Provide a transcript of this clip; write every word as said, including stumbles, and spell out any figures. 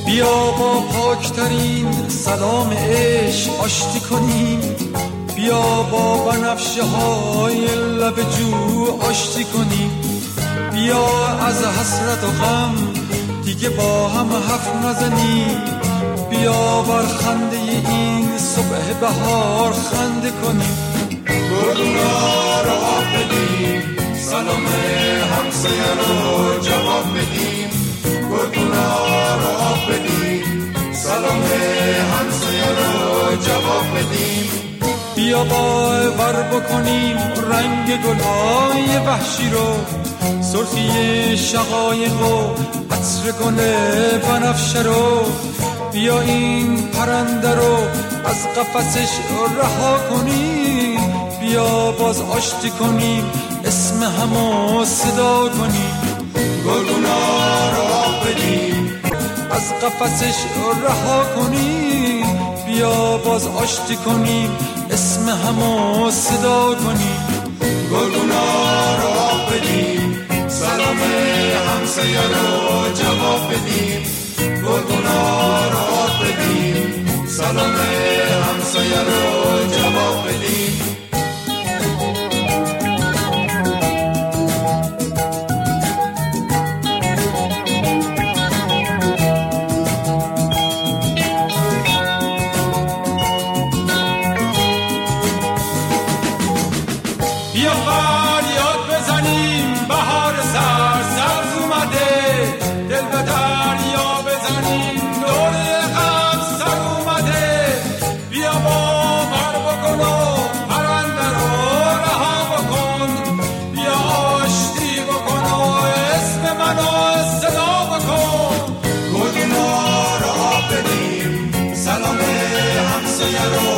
بیا با پاکترین سلام عشق آشتی کنیم، بیا با بنفشه های لب جو آشتی کنیم، بیا از حسرت و غم دیگه با هم حرف نزنیم، بیا بر خنده این صبح بهار خنده کنیم. گلونا رو آب بدیم، سلام همسایه رو جواب بدیم، گلونا رو آب بدیم، سلام همسایه رو جواب بدیم. بیا باور بکنیم رنگ گلای وحشی رو، سرخی شقایق و عطر گل بنفشه رو، بیا این پرنده رو از قفسش رها کنیم، بیا باز آشتی کنیم اسم همو صدا کنیم. گلونا رو آب بدیم، از قفسش رها کنیم، بیا باز آشتی کنیم اسم همو صدا کنیم. گلونا رو آب بدیم، سلام همسایه رو جواب بدیم، گلونا رو آب بدیم، سلام همسایه رو جواب بدیم. بیا فریاد بزنیم بهار سر سبز اومده، دل به دریا بزنیم دوره غم سر اومده، بیا باور بکن و پرنده رو رها بکن، بیا آشتی بکن و اسم منو صدا بکن. گلونا رو آب بدیم، سلام همسایه رو